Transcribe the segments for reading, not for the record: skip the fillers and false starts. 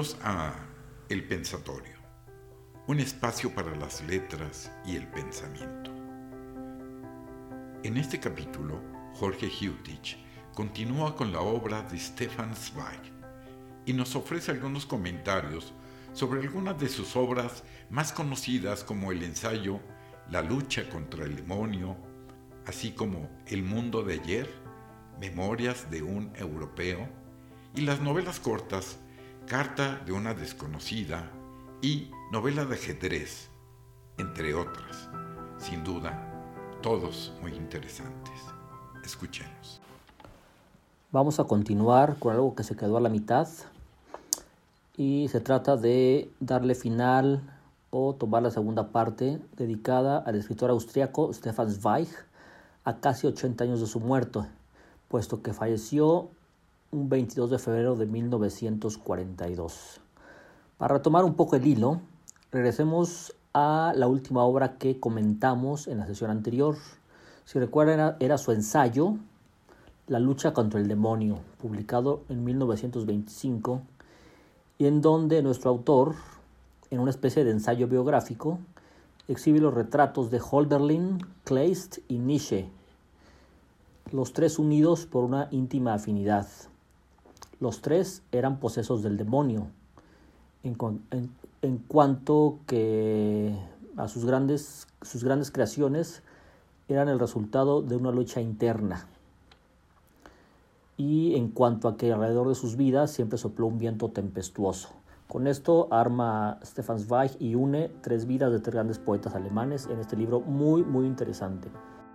Bienvenidos a El Pensatorio, un espacio para las letras y el pensamiento. En este capítulo, Jorge Hutich continúa con la obra de Stefan Zweig y nos ofrece algunos comentarios sobre algunas de sus obras más conocidas, como el ensayo La lucha contra el demonio, así como El mundo de ayer, Memorias de un europeo, y las novelas cortas Carta de una desconocida y Novela de ajedrez, entre otras. Sin duda, todos muy interesantes. Escuchemos. Vamos a continuar con algo que se quedó a la mitad y se trata de darle final o tomar la segunda parte dedicada al escritor austriaco Stefan Zweig a casi 80 años de su muerte, puesto que falleció un 22 de febrero de 1942. Para retomar un poco el hilo, regresemos a la última obra que comentamos en la sesión anterior. Si recuerdan, era su ensayo La lucha contra el demonio, publicado en 1925, y en donde nuestro autor, en una especie de ensayo biográfico, exhibe los retratos de Hölderlin, Kleist y Nietzsche, los tres unidos por una íntima afinidad. Los tres eran posesos del demonio, en cuanto que a sus grandes creaciones eran el resultado de una lucha interna, y en cuanto a que alrededor de sus vidas siempre sopló un viento tempestuoso. Con esto arma Stefan Zweig y une tres vidas de tres grandes poetas alemanes en este libro muy, muy interesante.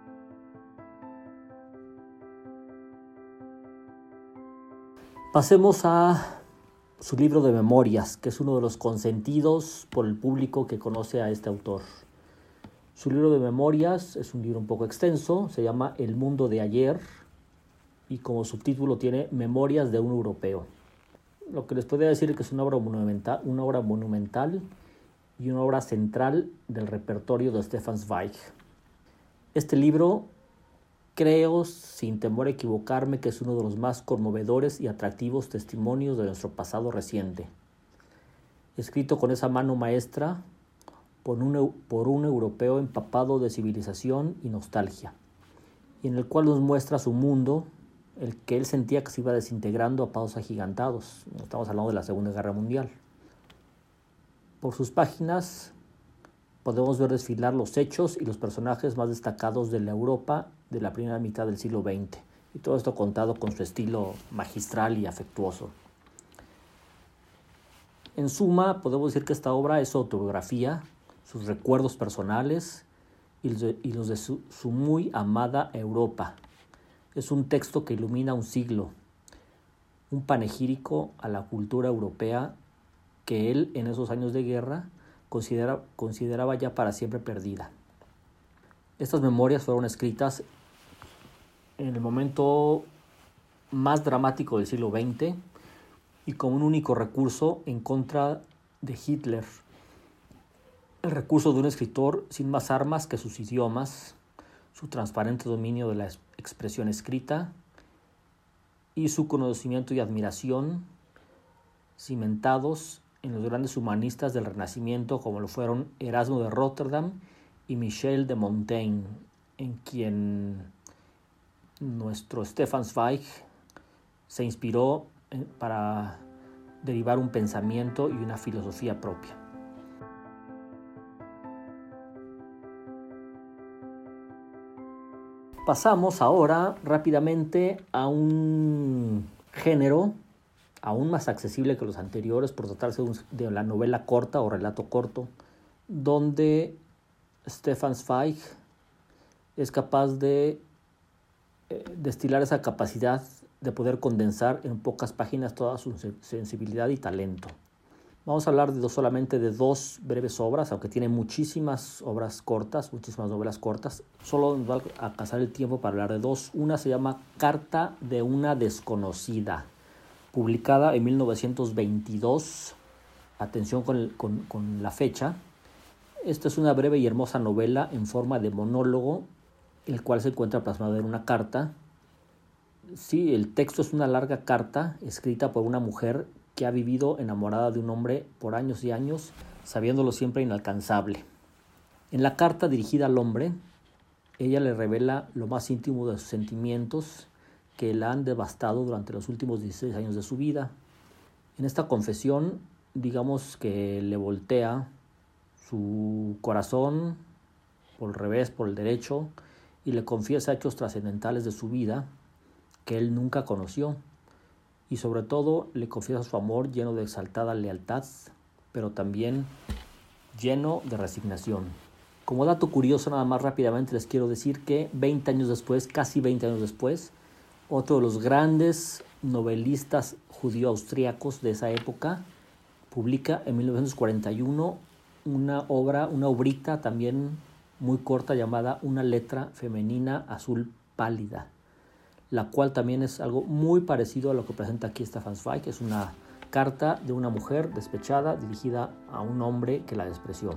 Pasemos a su libro de memorias, que es uno de los consentidos por el público que conoce a este autor. Su libro de memorias es un libro un poco extenso, se llama El mundo de ayer, y como subtítulo tiene Memorias de un europeo. Lo que les podría decir es que es una obra monumental y una obra central del repertorio de Stefan Zweig. Este libro, creo, sin temor a equivocarme, que es uno de los más conmovedores y atractivos testimonios de nuestro pasado reciente. Escrito con esa mano maestra por un europeo empapado de civilización y nostalgia, y en el cual nos muestra su mundo, el que él sentía que se iba desintegrando a pasos agigantados. Estamos hablando de la Segunda Guerra Mundial. Por sus páginas podemos ver desfilar los hechos y los personajes más destacados de la Europa de la primera mitad del siglo XX. Y todo esto contado con su estilo magistral y afectuoso. En suma, podemos decir que esta obra es su autobiografía, sus recuerdos personales y los de su muy amada Europa. Es un texto que ilumina un siglo, un panegírico a la cultura europea que él, en esos años de guerra, consideraba ya para siempre perdida. Estas memorias fueron escritas en el momento más dramático del siglo XX y como un único recurso en contra de Hitler. El recurso de un escritor sin más armas que sus idiomas, su transparente dominio de la expresión escrita y su conocimiento y admiración cimentados en los grandes humanistas del Renacimiento, como lo fueron Erasmo de Rotterdam y Michel de Montaigne, en quien nuestro Stefan Zweig se inspiró para derivar un pensamiento y una filosofía propia. Pasamos ahora rápidamente a un género aún más accesible que los anteriores, por tratarse de la novela corta o relato corto, donde Stefan Zweig es capaz de destilar esa capacidad de poder condensar en pocas páginas toda su sensibilidad y talento. Vamos a hablar solamente de dos breves obras, aunque tiene muchísimas obras cortas, muchísimas novelas cortas. Solo nos va a alcanzar el tiempo para hablar de dos. Una se llama Carta de una desconocida, publicada en 1922. Atención con la fecha. Esta es una breve y hermosa novela en forma de monólogo, el cual se encuentra plasmado en una carta. Sí, el texto es una larga carta escrita por una mujer que ha vivido enamorada de un hombre por años y años, sabiéndolo siempre inalcanzable. En la carta dirigida al hombre, ella le revela lo más íntimo de sus sentimientos que la han devastado durante los últimos 16 años de su vida. En esta confesión, digamos que le voltea su corazón por el revés, por el derecho, y le confiesa hechos trascendentales de su vida que él nunca conoció. Y sobre todo le confiesa su amor lleno de exaltada lealtad, pero también lleno de resignación. Como dato curioso, nada más rápidamente les quiero decir que 20 años después, casi 20 años después, otro de los grandes novelistas judío-austríacos de esa época publica en 1941 una obrita también muy corta llamada Una letra femenina azul pálida, la cual también es algo muy parecido a lo que presenta aquí Stefan Zweig. Es una carta de una mujer despechada dirigida a un hombre que la despreció.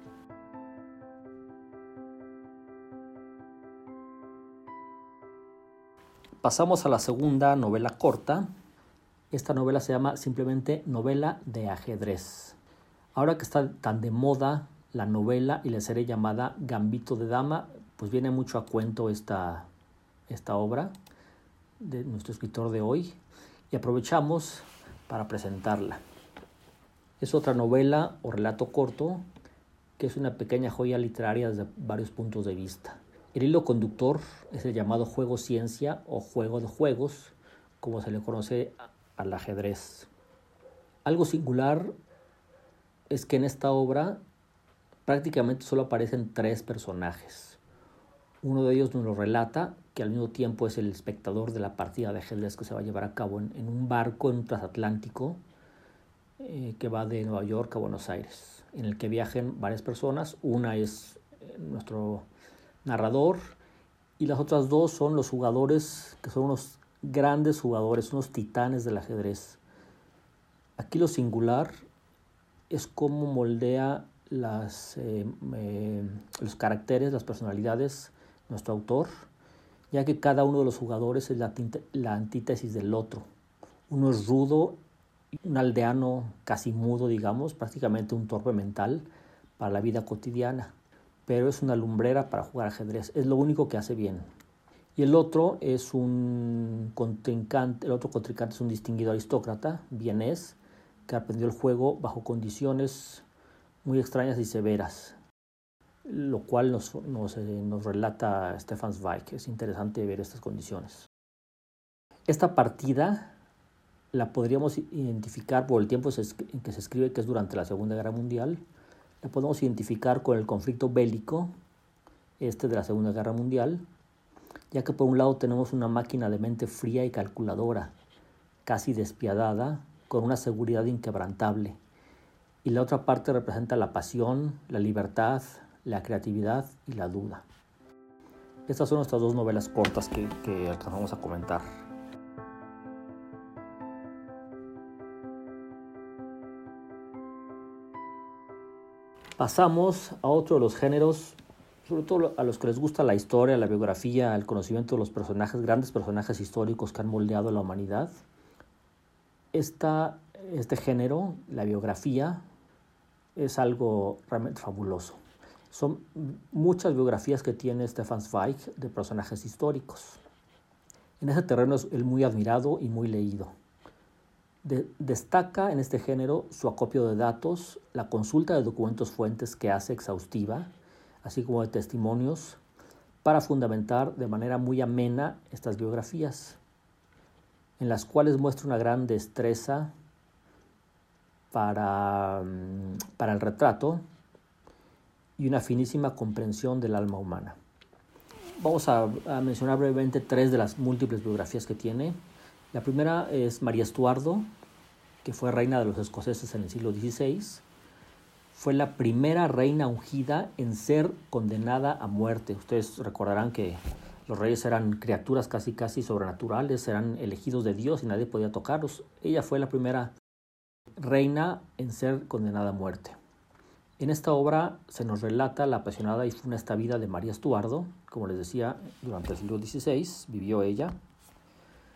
Pasamos a la segunda novela corta. Esta novela se llama simplemente Novela de ajedrez. Ahora que está tan de moda la novela y la serie llamada Gambito de Dama, pues viene mucho a cuento esta obra de nuestro escritor de hoy y aprovechamos para presentarla. Es otra novela o relato corto que es una pequeña joya literaria desde varios puntos de vista. El hilo conductor es el llamado juego-ciencia o juego de juegos, como se le conoce al ajedrez. Algo singular es que en esta obra prácticamente solo aparecen 3 personajes. Uno de ellos nos lo relata, que al mismo tiempo es el espectador de la partida de ajedrez que se va a llevar a cabo en un barco, en un transatlántico que va de Nueva York a Buenos Aires, en el que viajan varias personas. Una es nuestro narrador y las otras 2 son los jugadores, que son unos grandes jugadores, unos titanes del ajedrez. Aquí lo singular es cómo moldea los caracteres, las personalidades nuestro autor, ya que cada uno de los jugadores es la antítesis del otro. Uno es rudo, un aldeano casi mudo, digamos, prácticamente un torpe mental para la vida cotidiana, pero es una lumbrera para jugar ajedrez, es lo único que hace bien. Y el otro es un contrincante, es un distinguido aristócrata, vienés, que aprendió el juego bajo condiciones muy extrañas y severas, lo cual nos relata Stefan Zweig. Es interesante ver estas condiciones. Esta partida la podríamos identificar por el tiempo en que se escribe, que es durante la Segunda Guerra Mundial. La podemos identificar con el conflicto bélico de la Segunda Guerra Mundial, ya que por un lado tenemos una máquina de mente fría y calculadora, casi despiadada, con una seguridad inquebrantable, y la otra parte representa la pasión, la libertad, la creatividad y la duda. Estas son nuestras 2 novelas cortas que alcanzamos a comentar. Pasamos a otro de los géneros, sobre todo a los que les gusta la historia, la biografía, el conocimiento de los personajes, grandes personajes históricos que han moldeado la humanidad. Este género, la biografía, es algo realmente fabuloso. Son muchas biografías que tiene Stefan Zweig de personajes históricos. En ese terreno es él muy admirado y muy leído. Destaca en este género su acopio de datos, la consulta de documentos fuentes que hace exhaustiva, así como de testimonios, para fundamentar de manera muy amena estas biografías, en las cuales muestra una gran destreza para el retrato y una finísima comprensión del alma humana. Vamos a mencionar brevemente 3 de las múltiples biografías que tiene. La primera es María Estuardo, que fue reina de los escoceses en el siglo XVI. Fue la primera reina ungida en ser condenada a muerte. Ustedes recordarán que los reyes eran criaturas casi sobrenaturales, eran elegidos de Dios y nadie podía tocarlos. Ella fue la primera reina en ser condenada a muerte. En esta obra se nos relata la apasionada y funesta vida de María Estuardo. Como les decía, durante el siglo XVI vivió ella.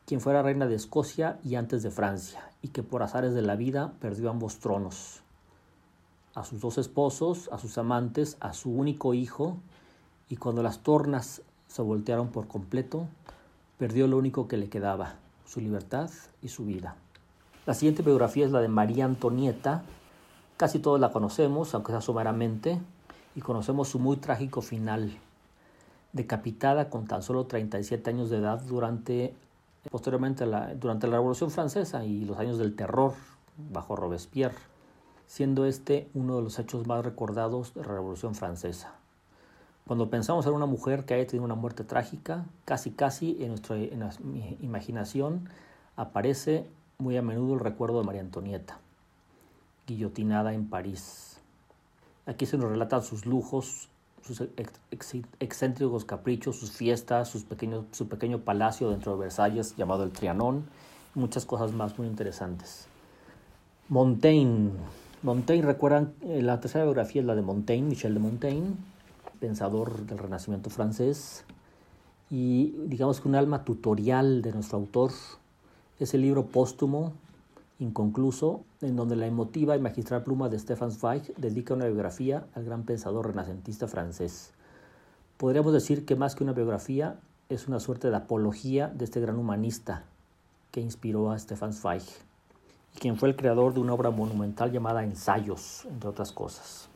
quien fuera reina de Escocia y antes de Francia, y que por azares de la vida perdió ambos tronos, a sus 2 esposos, a sus amantes, a su único hijo, y cuando las tornas se voltearon por completo, perdió lo único que le quedaba, su libertad y su vida. La siguiente biografía es la de María Antonieta. Casi todos la conocemos, aunque sea someramente, y conocemos su muy trágico final, decapitada con tan solo 37 años de edad durante la Revolución Francesa y los años del terror bajo Robespierre, siendo este uno de los hechos más recordados de la Revolución Francesa. Cuando pensamos en una mujer que haya tenido una muerte trágica, casi en nuestra imaginación aparece muy a menudo el recuerdo de María Antonieta, guillotinada en París. Aquí se nos relatan sus lujos, sus excéntricos caprichos, sus fiestas, su pequeño palacio dentro de Versalles llamado el Trianon, y muchas cosas más muy interesantes. Montaigne, recuerdan, la tercera biografía es la de Montaigne, Michel de Montaigne, pensador del Renacimiento francés, y digamos que un alma tutorial de nuestro autor. Es el libro póstumo, inconcluso, en donde la emotiva y magistral pluma de Stefan Zweig dedica una biografía al gran pensador renacentista francés. Podríamos decir que más que una biografía, es una suerte de apología de este gran humanista que inspiró a Stefan Zweig, y quien fue el creador de una obra monumental llamada Ensayos, entre otras cosas.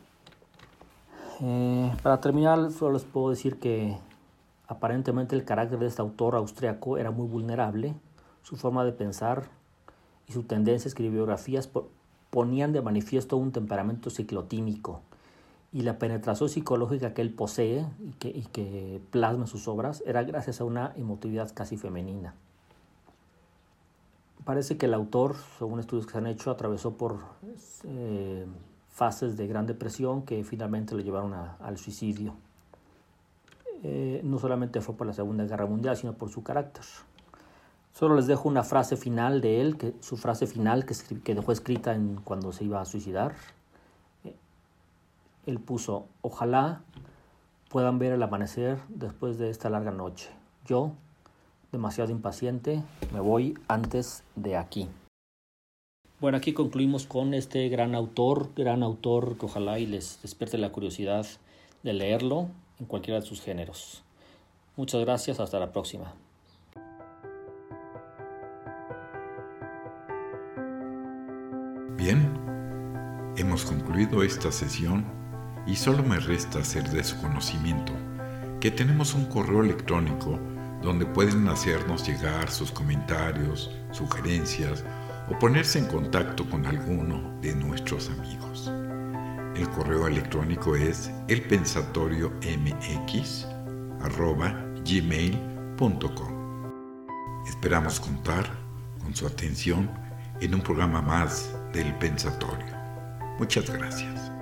Para terminar, solo les puedo decir que aparentemente el carácter de este autor austriaco era muy vulnerable. Su forma de pensar y su tendencia a escribir biografías ponían de manifiesto un temperamento ciclotímico, y la penetración psicológica que él posee y que plasma en sus obras era gracias a una emotividad casi femenina. Parece que el autor, según estudios que se han hecho, atravesó por fases de gran depresión que finalmente lo llevaron al suicidio. No solamente fue por la Segunda Guerra Mundial, sino por su carácter. Solo les dejo una frase final de él, su frase final que dejó escrita cuando se iba a suicidar. Él puso: ojalá puedan ver el amanecer después de esta larga noche. Yo, demasiado impaciente, me voy antes de aquí. Bueno, aquí concluimos con este gran autor que ojalá y les despierte la curiosidad de leerlo en cualquiera de sus géneros. Muchas gracias, hasta la próxima. Bien, hemos concluido esta sesión y solo me resta hacer de su conocimiento que tenemos un correo electrónico donde pueden hacernos llegar sus comentarios, sugerencias o ponerse en contacto con alguno de nuestros amigos. El correo electrónico es elpensatoriomx@gmail.com. Esperamos contar con su atención en un programa más del Pensatorio. Muchas gracias.